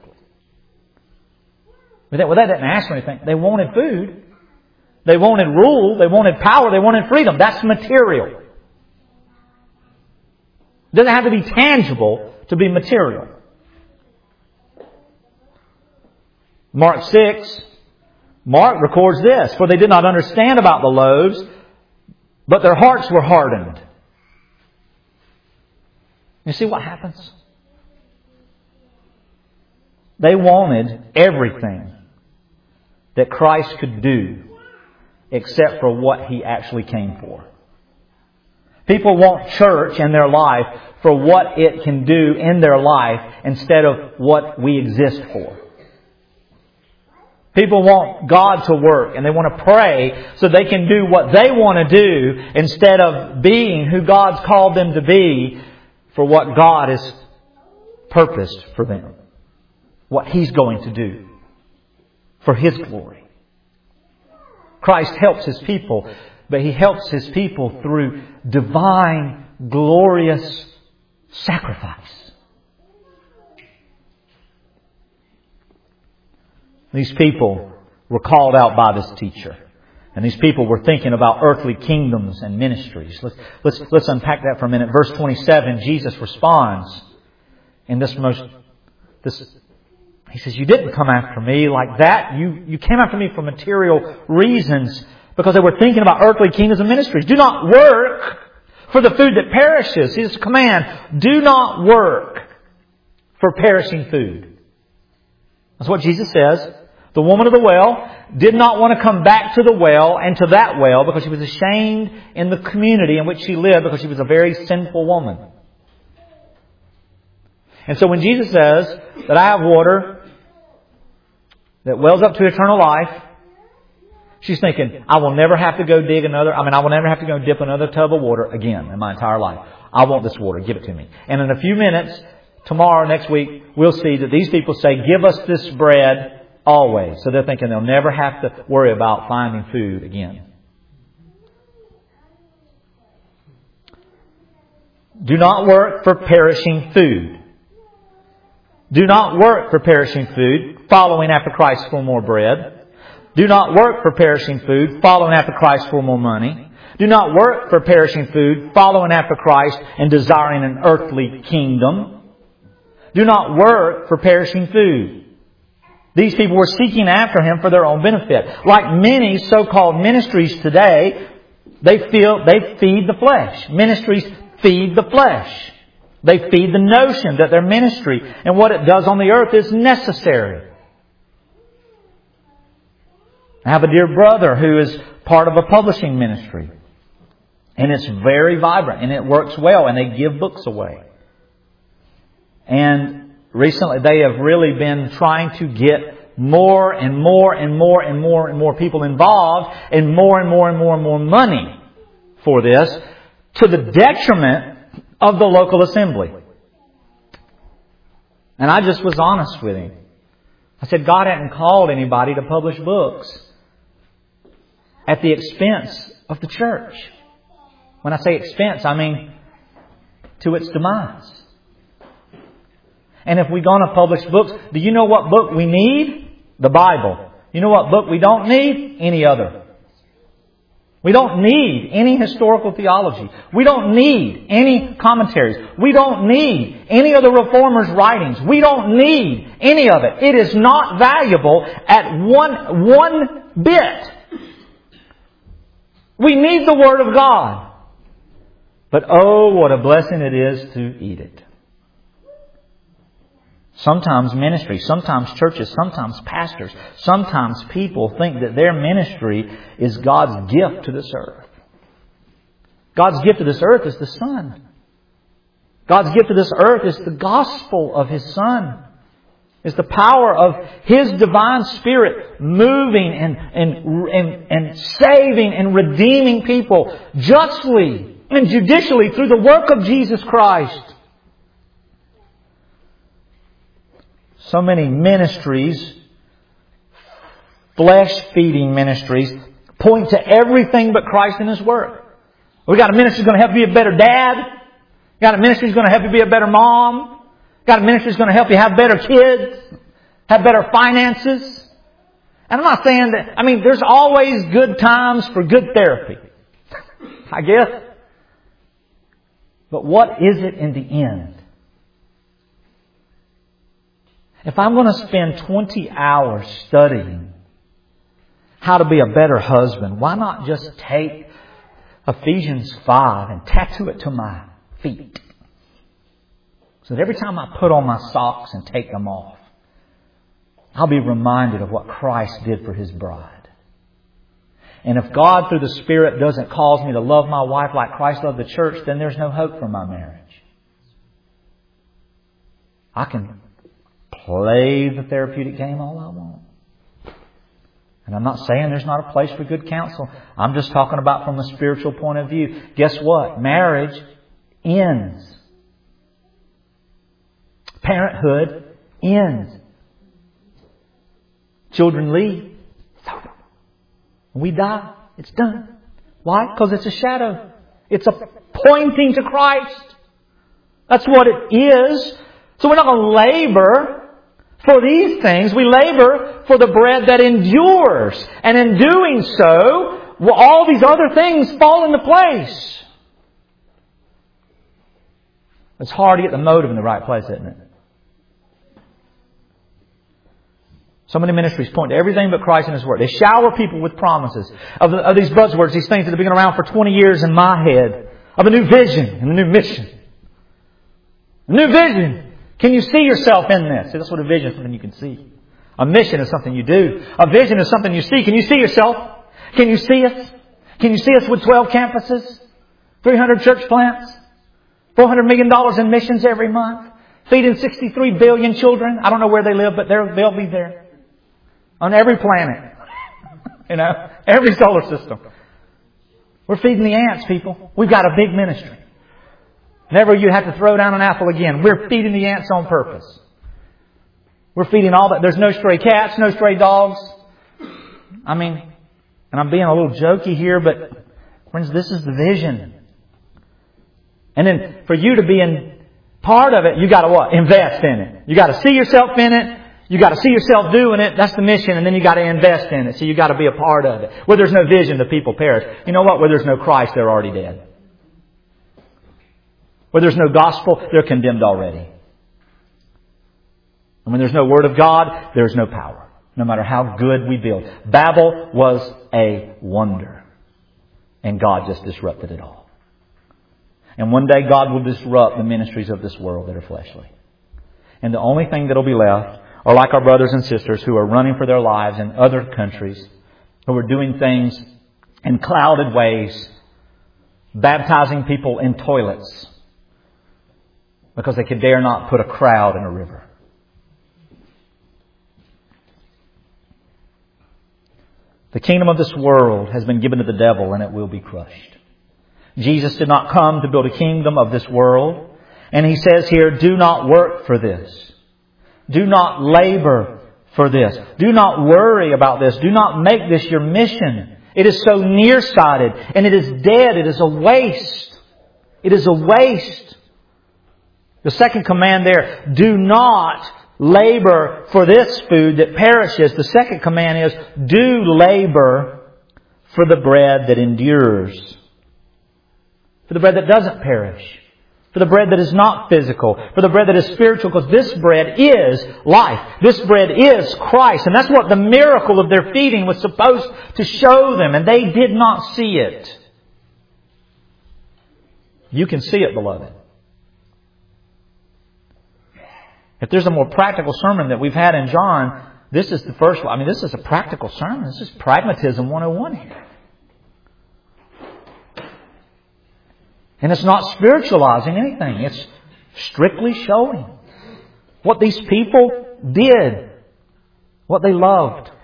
But that, well, that didn't ask for anything. They wanted food. They wanted rule. They wanted power. They wanted freedom. That's material. It doesn't have to be tangible to be material. Mark six... Mark records this, for they did not understand about the loaves, but their hearts were hardened. You see what happens? They wanted everything that Christ could do except for what He actually came for. People want church in their life for what it can do in their life instead of what we exist for. People want God to work and they want to pray so they can do what they want to do instead of being who God's called them to be for what God has purposed for them. What He's going to do for His glory. Christ helps His people, but He helps His people through divine, glorious sacrifice. These people were called out by this teacher. And these people were thinking about earthly kingdoms and ministries. Let's, let's, let's unpack that for a minute. Verse twenty-seven, Jesus responds in this most, this, He says, you didn't come after Me like that. You, you came after Me for material reasons because they were thinking about earthly kingdoms and ministries. Do not work for the food that perishes. His command, do not work for perishing food. That's what Jesus says. The woman of the well did not want to come back to the well and to that well because she was ashamed in the community in which she lived because she was a very sinful woman. And so when Jesus says that I have water that wells up to eternal life, she's thinking, I will never have to go dig another, I mean, I will never have to go dip another tub of water again in my entire life. I want this water. Give it to me. And in a few minutes, tomorrow, next week, we'll see that these people say, give us this bread always. So they're thinking they'll never have to worry about finding food again. Do not work for perishing food. Do not work for perishing food, following after Christ for more bread. Do not work for perishing food, following after Christ for more money. Do not work for perishing food, following after Christ and desiring an earthly kingdom. Do not work for perishing food. These people were seeking after Him for their own benefit. Like many so-called ministries today, They feel, they feed the flesh. Ministries feed the flesh. They feed the notion that their ministry and what it does on the earth is necessary. I have a dear brother who is part of a publishing ministry. And it's very vibrant and it works well and they give books away. And recently they have really been trying to get more and more and more and more and more people involved and more and more and more and more money for this to the detriment of the local assembly. And I just was honest with him. I said, God hadn't called anybody to publish books at the expense of the church. When I say expense, I mean to its demise. And if we're going to publish books, do you know what book we need? The Bible. You know what book we don't need? Any other. We don't need any historical theology. We don't need any commentaries. We don't need any of the Reformers' writings. We don't need any of it. It is not valuable at one, one bit. We need the Word of God. But oh, what a blessing it is to eat it. Sometimes ministry, sometimes churches, sometimes pastors, sometimes people think that their ministry is God's gift to this earth. God's gift to this earth is the Son. God's gift to this earth is the gospel of His Son. It's the power of His divine Spirit moving and, and, and, and saving and redeeming people justly and judicially through the work of Jesus Christ. So many ministries, flesh-feeding ministries, point to everything but Christ and His work. We got a ministry that's going to help you be a better dad. We got a ministry that's going to help you be a better mom. We got a ministry that's going to help you have better kids, have better finances. And I'm not saying that, I mean, there's always good times for good therapy, I guess. But what is it in the end? If I'm going to spend twenty hours studying how to be a better husband, why not just take Ephesians five and tattoo it to my feet? So that every time I put on my socks and take them off, I'll be reminded of what Christ did for His bride. And if God through the Spirit doesn't cause me to love my wife like Christ loved the church, then there's no hope for my marriage. I can play the therapeutic game all I want. And I'm not saying there's not a place for good counsel. I'm just talking about from a spiritual point of view. Guess what? Marriage ends. Parenthood ends. Children leave. It's over. When we die, it's done. Why? Because it's a shadow. It's a pointing to Christ. That's what it is. So we're not going to labor for these things. We labor for the bread that endures. And in doing so, all these other things fall into place. It's hard to get the motive in the right place, isn't it? So many ministries point to everything but Christ and His Word. They shower people with promises of, the, of these buzzwords, these things that have been around for twenty years in my head, of a new vision and a new mission. A new vision. Can you see yourself in this? See, that's what a vision is, something you can see. A mission is something you do. A vision is something you see. Can you see yourself? Can you see us? Can you see us with twelve campuses? three hundred church plants? four hundred million dollars in missions every month? Feeding sixty-three billion children? I don't know where they live, but they'll be there. On every planet. You know, every solar system. We're feeding the ants, people. We've got a big ministry. Never you have to throw down an apple again. We're feeding the ants on purpose. We're feeding all that. There's no stray cats, no stray dogs. I mean, and I'm being a little jokey here, but friends, this is the vision. And then for you to be in part of it, you got to what? Invest in it. You got to see yourself in it. You got to see yourself doing it. That's the mission. And then you got to invest in it. So you got to be a part of it. Where there's no vision, the people perish. You know what? Where there's no Christ, they're already dead. Where there's no gospel, they're condemned already. And when there's no Word of God, there's no power. No matter how good we build. Babel was a wonder. And God just disrupted it all. And one day God will disrupt the ministries of this world that are fleshly. And the only thing that will be left are like our brothers and sisters who are running for their lives in other countries, who are doing things in clouded ways, baptizing people in toilets because they could dare not put a crowd in a river. The kingdom of this world has been given to the devil, and it will be crushed. Jesus did not come to build a kingdom of this world. And He says here, do not work for this. Do not labor for this. Do not worry about this. Do not make this your mission. It is so nearsighted, and it is dead. It is a waste. It is a waste. The second command there, do not labor for this food that perishes. The second command is, do labor for the bread that endures. For the bread that doesn't perish. For the bread that is not physical. For the bread that is spiritual. Because this bread is life. This bread is Christ. And that's what the miracle of their feeding was supposed to show them. And they did not see it. You can see it, beloved. If there's a more practical sermon that we've had in John, this is the first one. I mean, this is a practical sermon. This is Pragmatism one oh one here. And it's not spiritualizing anything. It's strictly showing what these people did, what they loved.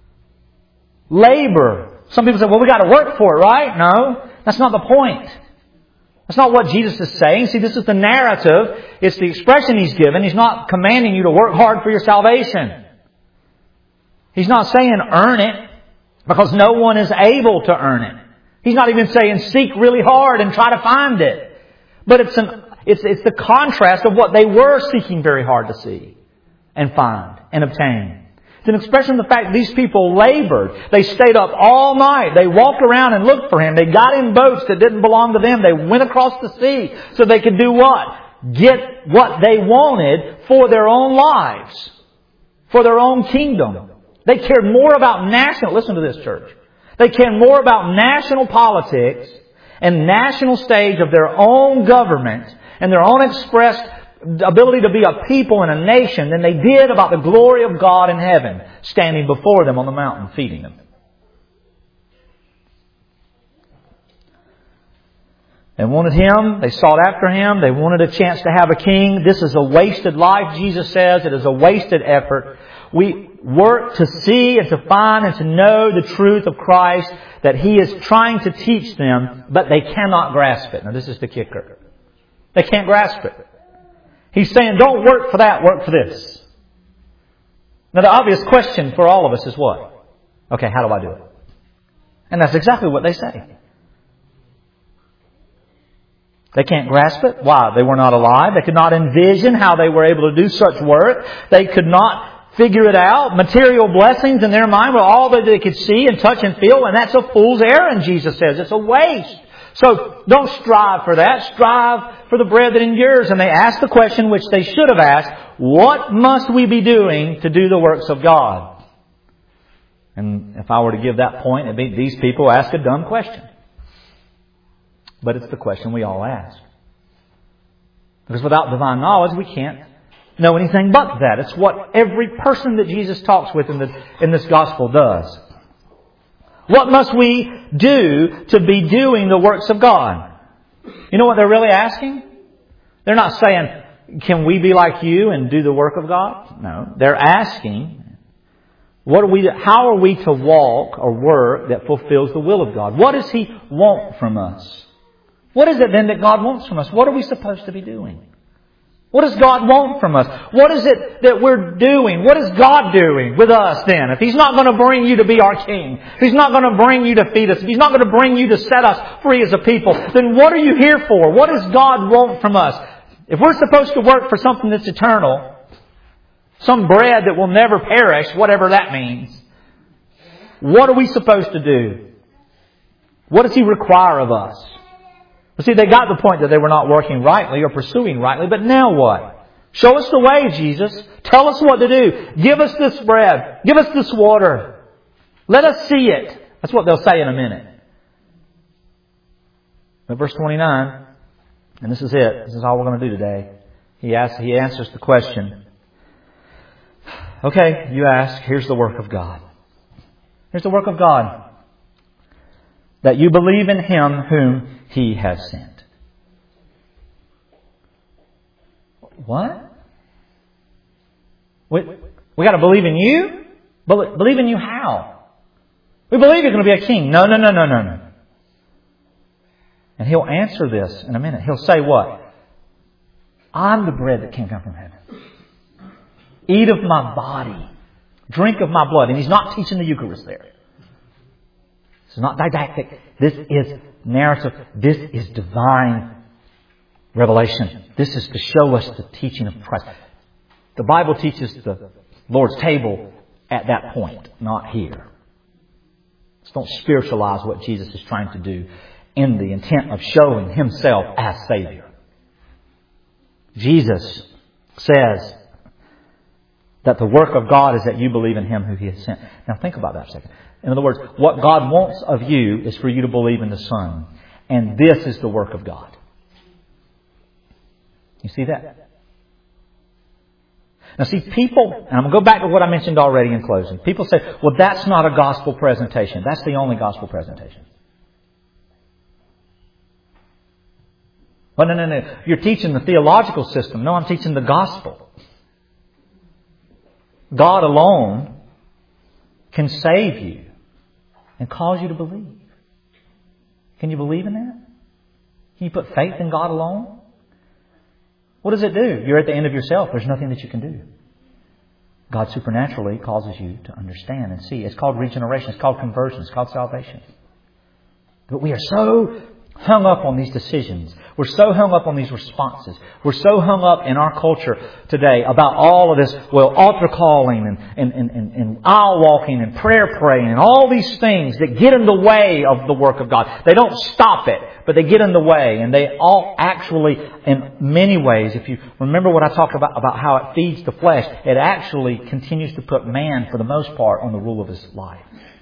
Labor. Some people say, well, we got to work for it, right? No, that's not the point. That's not what Jesus is saying. See, this is the narrative. It's the expression He's given. He's not commanding you to work hard for your salvation. He's not saying earn it, because no one is able to earn it. He's not even saying seek really hard and try to find it. But it's an it's it's the contrast of what they were seeking very hard to see and find and obtain. It's an expression of the fact that these people labored. They stayed up all night. They walked around and looked for Him. They got in boats that didn't belong to them. They went across the sea so they could do what? Get what they wanted for their own lives. For their own kingdom. They cared more about national... Listen to this, church. They cared more about national politics and national stage of their own government and their own expressed ability to be a people and a nation than they did about the glory of God in heaven standing before them on the mountain feeding them. They wanted Him. They sought after Him. They wanted a chance to have a king. This is a wasted life, Jesus says. It is a wasted effort. We work to see and to find and to know the truth of Christ that He is trying to teach them, but they cannot grasp it. Now this is the kicker. They can't grasp it. He's saying, don't work for that, work for this. Now the obvious question for all of us is what? Okay, how do I do it? And that's exactly what they say. They can't grasp it. Why? They were not alive. They could not envision how they were able to do such work. They could not figure it out. Material blessings in their mind were all that they could see and touch and feel. And that's a fool's errand, Jesus says. It's a waste. So don't strive for that. Strive for the bread that endures. And they asked the question which they should have asked, what must we be doing to do the works of God? And if I were to give that point, it'd be these people ask a dumb question. But it's the question we all ask. Because without divine knowledge, we can't know anything but that. It's what every person that Jesus talks with in, the, in this gospel does. What must we do to be doing the works of God? You know what they're really asking? They're not saying, can we be like you and do the work of God? No. They're asking, what are we, how are we to walk or work that fulfills the will of God? What does He want from us? What is it then that God wants from us? What are we supposed to be doing? What does God want from us? What is it that we're doing? What is God doing with us then? If He's not going to bring you to be our King, if He's not going to bring you to feed us, if He's not going to bring you to set us free as a people, then what are you here for? What does God want from us? If we're supposed to work for something that's eternal, some bread that will never perish, whatever that means, what are we supposed to do? What does He require of us? Well, see, they got the point that they were not working rightly or pursuing rightly, but now what? Show us the way, Jesus. Tell us what to do. Give us this bread. Give us this water. Let us see it. That's what they'll say in a minute. But verse twenty-nine, and this is it. This is all we're going to do today. He asks, he answers the question. Okay, you ask, here's the work of God. Here's the work of God. That you believe in Him whom He has sent. What? We, we got to believe in you? Believe in you how? We believe you're going to be a king. No, no, no, no, no, no. And He'll answer this in a minute. He'll say what? I'm the bread that came down from heaven. Eat of my body. Drink of my blood. And He's not teaching the Eucharist there. It's not didactic. This is narrative. This is divine revelation. This is to show us the teaching of Christ. The Bible teaches the Lord's table at that point, not here. So don't spiritualize what Jesus is trying to do in the intent of showing Himself as Savior. Jesus says that the work of God is that you believe in Him who He has sent. Now think about that for a second. In other words, what God wants of you is for you to believe in the Son. And this is the work of God. You see that? Now see, people, and I'm going to go back to what I mentioned already in closing. People say, well, that's not a gospel presentation. That's the only gospel presentation. Well, no, no, no. You're teaching the theological system. No, I'm teaching the gospel. God alone can save you and cause you to believe. Can you believe in that? Can you put faith in God alone? What does it do? You're at the end of yourself. There's nothing that you can do. God supernaturally causes you to understand and see. It's called regeneration. It's called conversion. It's called salvation. But we are so hung up on these decisions. We're so hung up on these responses. We're so hung up in our culture today about all of this, well, altar calling and, and, and, and aisle walking and prayer praying and all these things that get in the way of the work of God. They don't stop it, but they get in the way. And they all actually, in many ways, if you remember what I talked about, about how it feeds the flesh, it actually continues to put man, for the most part, on the rule of his life.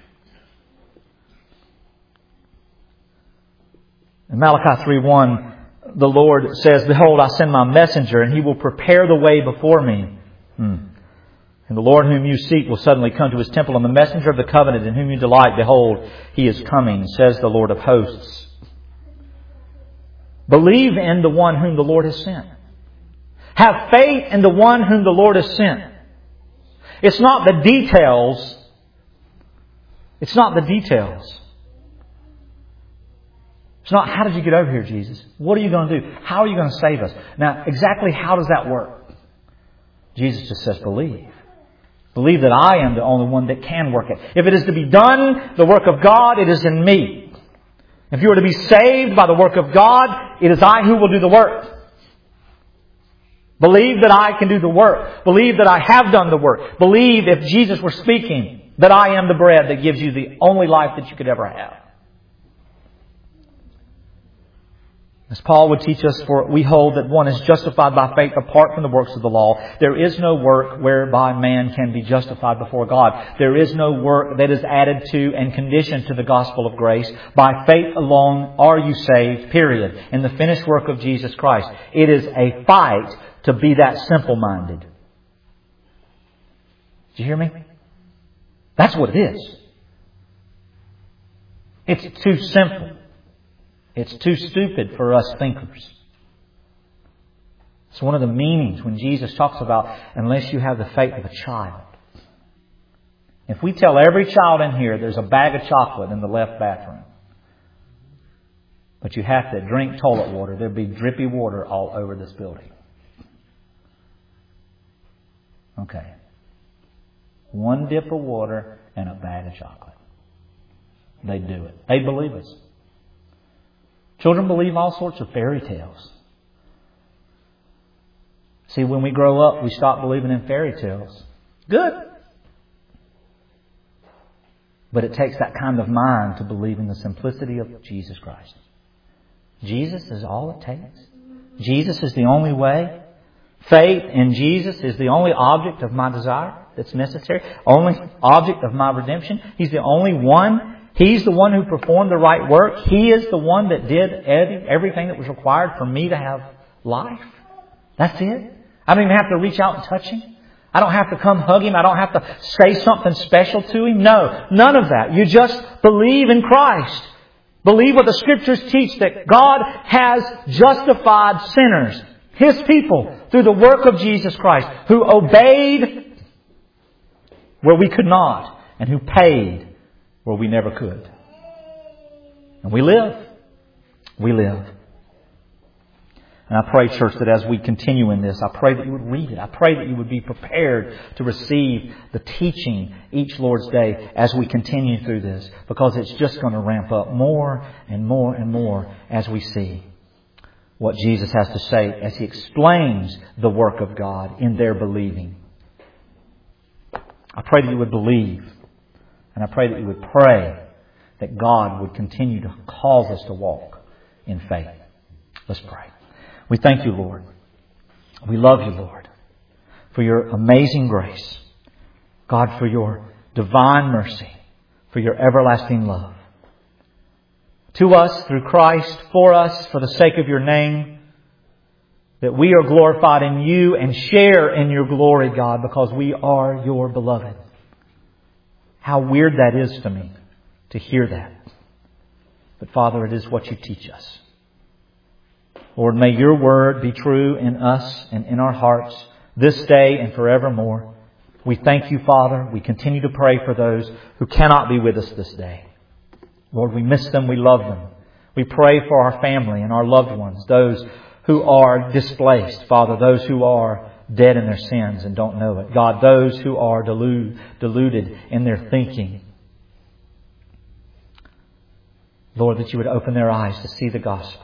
In Malachi three one, the Lord says, behold, I send my messenger, and he will prepare the way before me. Hmm. And the Lord whom you seek will suddenly come to His temple, and the messenger of the covenant in whom you delight, behold, He is coming, says the Lord of hosts. Believe in the one whom the Lord has sent. Have faith in the one whom the Lord has sent. It's not the details. It's not the details. It's not, how did you get over here, Jesus? What are you going to do? How are you going to save us? Now, exactly how does that work? Jesus just says, believe. Believe that I am the only one that can work it. If it is to be done, the work of God, it is in me. If you are to be saved by the work of God, it is I who will do the work. Believe that I can do the work. Believe that I have done the work. Believe, if Jesus were speaking, that I am the bread that gives you the only life that you could ever have. As Paul would teach us, for we hold that one is justified by faith apart from the works of the law. There is no work whereby man can be justified before God. There is no work that is added to and conditioned to the gospel of grace. By faith alone are you saved, period. In the finished work of Jesus Christ. It is a fight to be that simple-minded. Did you hear me? That's what it is. It's too simple. It's too stupid for us thinkers. It's one of the meanings when Jesus talks about, unless you have the faith of a child. If we tell every child in here there's a bag of chocolate in the left bathroom, but you have to drink toilet water, there'd be drippy water all over this building. Okay. One dip of water and a bag of chocolate. They do it. They believe us. Children believe all sorts of fairy tales. See, when we grow up, we stop believing in fairy tales. Good. But it takes that kind of mind to believe in the simplicity of Jesus Christ. Jesus is all it takes. Jesus is the only way. Faith in Jesus is the only object of my desire that's necessary. Only object of my redemption. He's the only one. He's the one who performed the right work. He is the one that did everything that was required for me to have life. That's it. I don't even have to reach out and touch Him. I don't have to come hug Him. I don't have to say something special to Him. No, none of that. You just believe in Christ. Believe what the Scriptures teach, that God has justified sinners, His people, through the work of Jesus Christ, who obeyed where we could not, and who paid where we never could. And we live. We live. And I pray, church, that as we continue in this, I pray that you would read it. I pray that you would be prepared to receive the teaching each Lord's Day as we continue through this. Because it's just going to ramp up more and more and more as we see what Jesus has to say as He explains the work of God in their believing. I pray that you would believe. And I pray that you would pray that God would continue to cause us to walk in faith. Let's pray. We thank you, Lord. We love you, Lord, for your amazing grace. God, for your divine mercy, for your everlasting love. To us, through Christ, for us, for the sake of your name, that we are glorified in you and share in your glory, God, because we are your beloved. How weird that is to me to hear that. But Father, it is what you teach us. Lord, may your word be true in us and in our hearts this day and forevermore. We thank you, Father. We continue to pray for those who cannot be with us this day. Lord, we miss them. We love them. We pray for our family and our loved ones, those who are displaced, Father, those who are dead in their sins and don't know it. God, those who are deluded, deluded in their thinking. Lord, that you would open their eyes to see the gospel.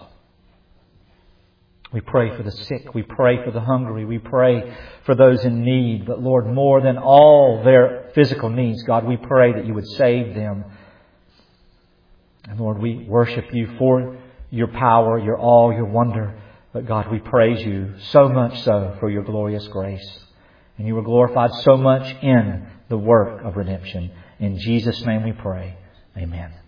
We pray for the sick. We pray for the hungry. We pray for those in need. But Lord, more than all their physical needs, God, we pray that you would save them. And Lord, we worship you for your power, your all, your wonder. But God, we praise you so much so for your glorious grace. And you were glorified so much in the work of redemption. In Jesus' name we pray. Amen.